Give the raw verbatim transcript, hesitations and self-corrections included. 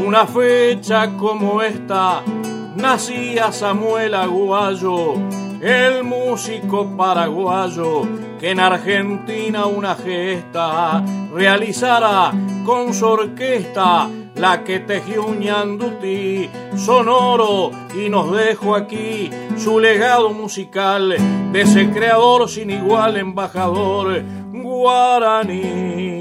una fecha como esta nacía Samuel Aguayo, el músico paraguayo que en Argentina una gesta realizara con su orquesta, la que tejió un ñandutí sonoro, y nos dejó aquí su legado musical de ese creador sin igual, embajador guaraní.